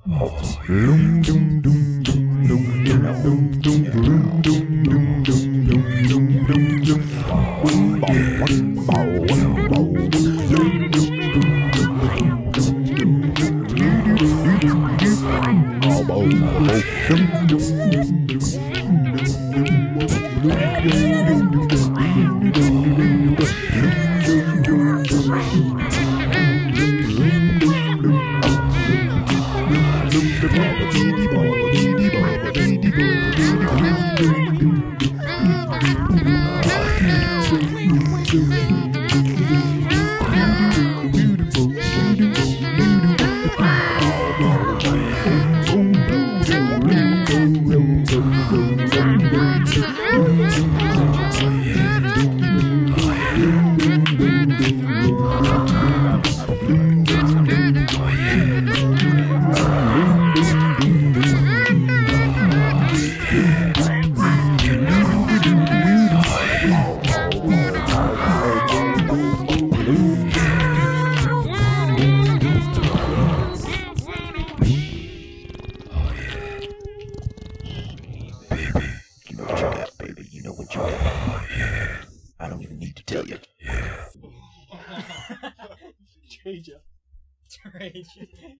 Baby, you know what you got. Oh, yeah. I don't even need to tell you. Yeah. Trajan.